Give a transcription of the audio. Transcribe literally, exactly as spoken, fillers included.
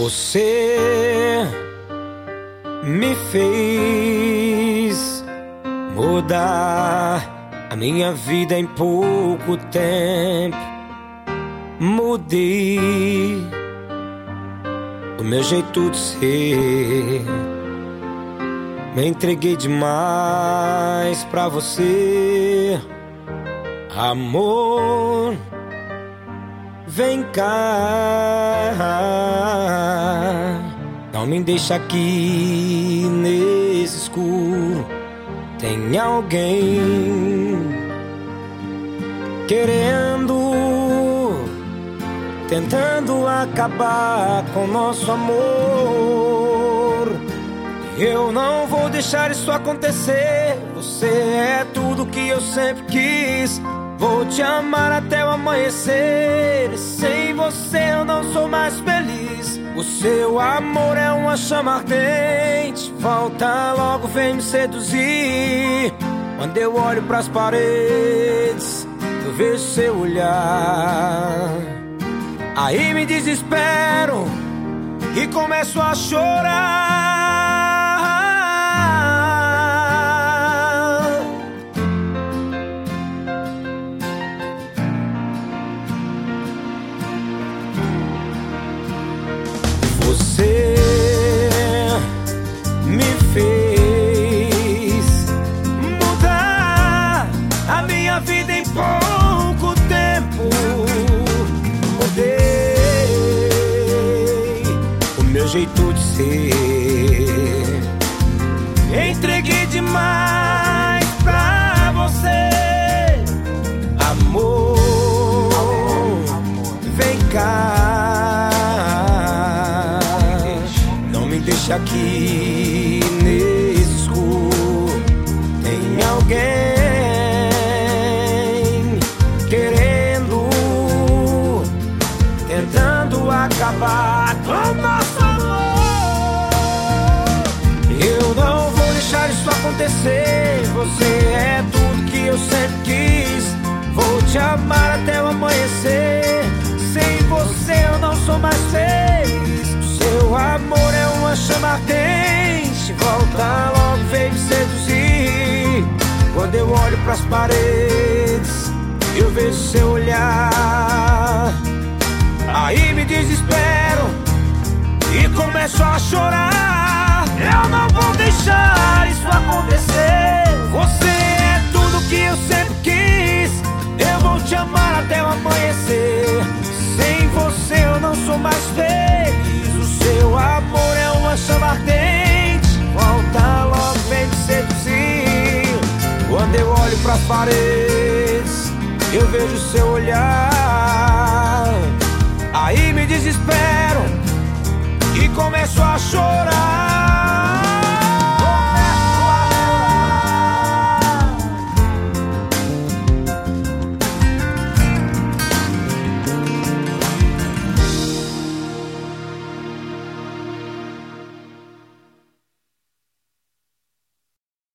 Você me fez mudar a minha vida em pouco tempo. Mudei o meu jeito de ser, me entreguei demais pra você. Amor, vem cá, não me deixa aqui nesse escuro. Tem alguém querendo, tentando acabar com nosso amor. Eu não vou deixar isso acontecer. Você é tudo que eu sempre quis. Vou te amar até o amanhecer. Sem você eu não sou mais feliz. O seu amor é uma chama ardente. Volta logo, vem me seduzir. Quando eu olho pras paredes, eu vejo seu olhar. Aí me desespero e começo a chorar. Você me fez mudar a minha vida em pouco tempo. Mudei o meu jeito de ser, entreguei demais pra você. Amor, vem cá, não me deixa aqui nesse escuro. Tem alguém querendo, tentando acabar com nosso amor. Eu não vou deixar isso acontecer. Você é tudo que eu sempre quis. Vou te amar até o amanhecer. Sem você eu não sou mais feliz. O seu amor é uma chama ardente. Volta logo, vem me seduzir. Quando eu olho pras paredes, eu vejo seu olhar. Aí me desespero e começo a chorar. Eu não vou deixar isso acontecer. Você é tudo que eu sempre quis. Eu vou te amar até o amanhecer. Sem você eu não sou mais feliz. O seu amor é uma chama ardente. Volta logo, vem me seduzir. Quando eu olho pras paredes, eu vejo seu olhar. Aí me desespero e começo a chorar.